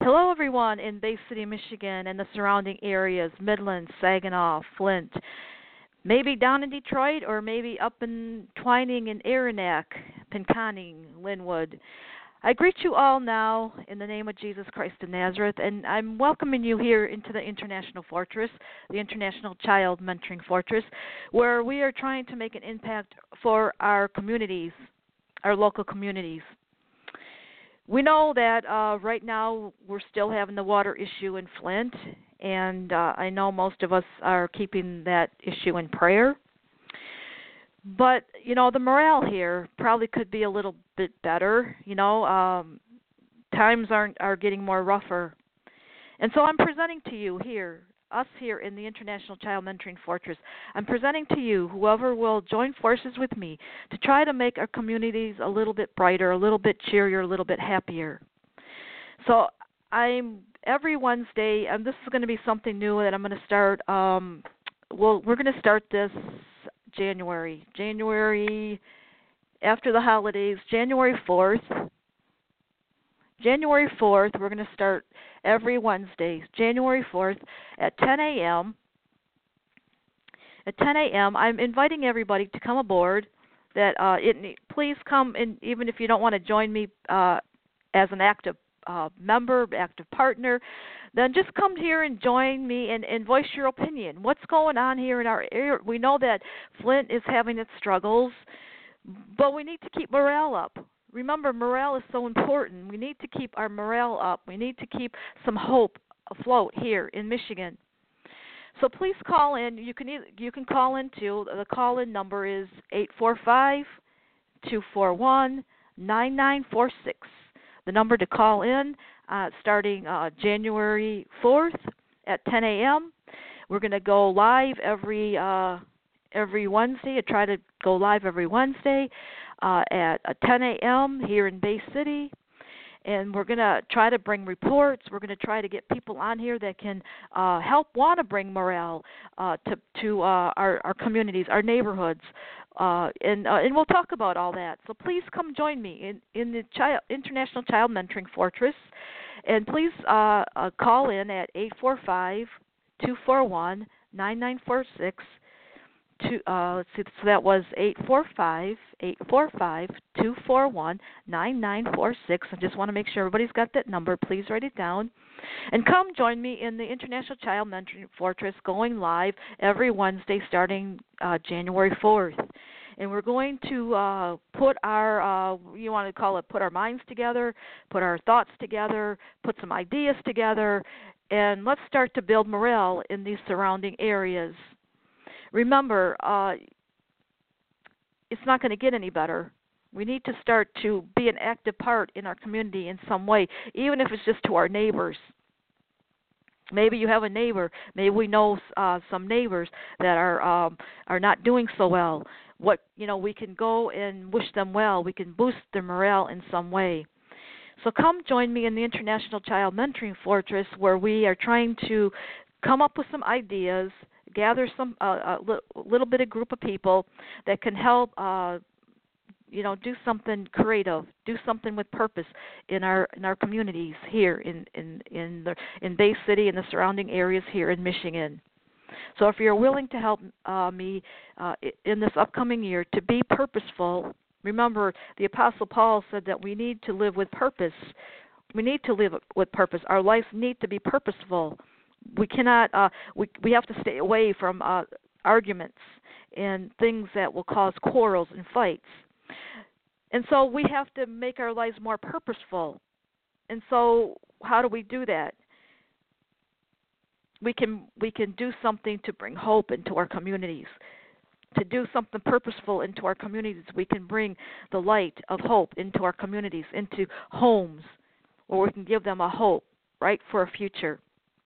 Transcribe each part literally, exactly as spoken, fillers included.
Hello, everyone in Bay City, Michigan, and the surrounding areas, Midland, Saginaw, Flint, maybe down in Detroit, or maybe up in Twining in Aranac, Pinconning, Linwood. I greet you all now in the name of Jesus Christ of Nazareth, and I'm welcoming you here into the International Fortress, the International Child Mentoring Fortress, where we are trying to make an impact for our communities, our local communities. We know that uh, right now we're still having the water issue in Flint, and uh, I know most of us are keeping that issue in prayer. But, you know, the morale here probably could be a little bit better. You know, um, times aren't are getting more rougher. And so I'm presenting to you here, us here in the International Child Mentoring Fortress, I'm presenting to you whoever will join forces with me to try to make our communities a little bit brighter, a little bit cheerier, a little bit happier. So I'm every Wednesday, and this is going to be something new that I'm going to start. Um, well, we're going to start this January, January after the holidays, January fourth. January fourth, we're going to start every Wednesday, January fourth at ten a.m. At ten a.m., I'm inviting everybody to come aboard. That uh, it, please come, and even if you don't want to join me uh, as an active uh, member, active partner, then just come here and join me and, and voice your opinion. What's going on here in our area? We know that Flint is having its struggles, but we need to keep morale up. Remember, morale is so important. We need to keep our morale up. We need to keep some hope afloat here in Michigan. So please call in. You can either, you can call in too. The call-in number is eight four five, two four one, nine nine four six. The number to call in uh, starting uh, January fourth at ten a.m. We're going to go live every uh, every Wednesday. I try to go live every Wednesday. Uh, at uh, ten a.m. here in Bay City, and we're going to try to bring reports. We're going to try to get people on here that can uh, help want to bring morale uh, to to uh, our, our communities, our neighborhoods, uh, and uh, and we'll talk about all that. So please come join me in, in the child, International Child Mentoring Fortress, and please uh, uh, call in at eight four five, two four one, nine nine four six. Two, uh, let's see, so that was eight four five, two four one, nine nine four six. I just want to make sure everybody's got that number. Please write it down. And come join me in the International Child Mentoring Fortress going live every Wednesday starting uh, January fourth. And we're going to uh, put our, uh, you want to call it, put our minds together, put our thoughts together, put some ideas together, and let's start to build morale in these surrounding areas. Remember, uh, it's not going to get any better. We need to start to be an active part in our community in some way, even if it's just to our neighbors. Maybe you have a neighbor. Maybe we know uh, some neighbors that are um, are not doing so well. What you know, we can go and wish them well. We can boost their morale in some way. So come join me in the International Child Mentoring Fortress, where we are trying to come up with some ideas, gather some uh, a li- little bit of group of people that can help, uh, you know, do something creative, do something with purpose in our in our communities here in in in the in Bay City and the surrounding areas here in Michigan. So if you're willing to help uh, me uh, in this upcoming year to be purposeful, remember the Apostle Paul said that we need to live with purpose. We need to live with purpose. Our lives need to be purposeful. We cannot. Uh, we we have to stay away from uh, arguments and things that will cause quarrels and fights. And so we have to make our lives more purposeful. And so how do we do that? We can we can do something to bring hope into our communities. To do something purposeful into our communities, we can bring the light of hope into our communities, into homes, where we can give them a hope, right, for a future.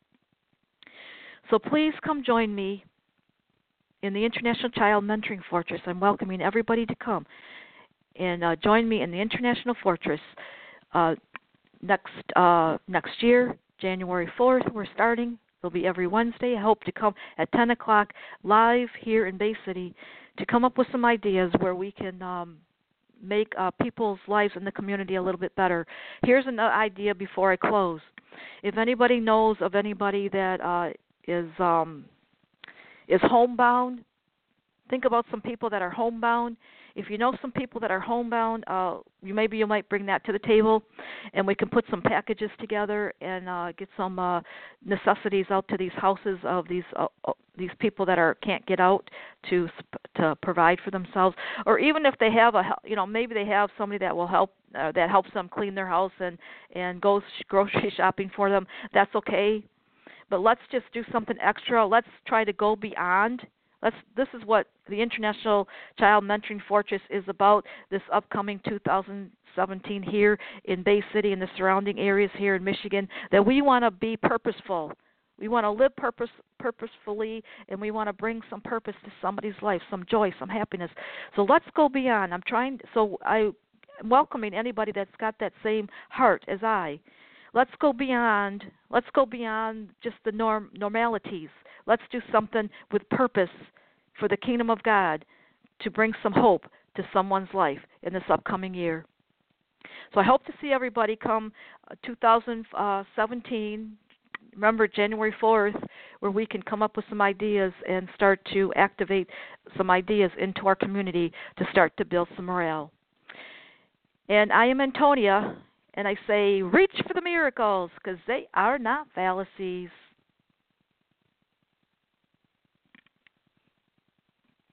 So please come join me in the International Child Mentoring Fortress. I'm welcoming everybody to come and uh, join me in the International Fortress uh, next uh, next year, January fourth. We're starting. It'll be every Wednesday. I hope to come at ten o'clock live here in Bay City to come up with some ideas where we can um, make uh, people's lives in the community a little bit better. Here's an idea before I close. If anybody knows of anybody that uh, is um, is homebound, think about some people that are homebound. If you know some people that are homebound, uh, you maybe you might bring that to the table, and we can put some packages together and uh, get some uh, necessities out to these houses of these uh, these people that are can't get out to to provide for themselves. Or even if they have a you know maybe they have somebody that will help uh, that helps them clean their house and and goes grocery shopping for them. That's okay. But let's just do something extra. Let's try to go beyond. Let's, this is what the International Child Mentoring Fortress is about this upcoming two thousand seventeen here in Bay City and the surrounding areas here in Michigan, that we want to be purposeful. We want to live purpose, purposefully, and we want to bring some purpose to somebody's life, some joy, some happiness. So let's go beyond. I'm trying, so I'm welcoming anybody that's got that same heart as I. Let's go beyond. Let's go beyond just the norm normalities. Let's do something with purpose for the kingdom of God to bring some hope to someone's life in this upcoming year. So I hope to see everybody come uh, two thousand seventeen. Remember January fourth, where we can come up with some ideas and start to activate some ideas into our community to start to build some morale. And I am Antonia, and I say reach for the miracles, because they are not fallacies.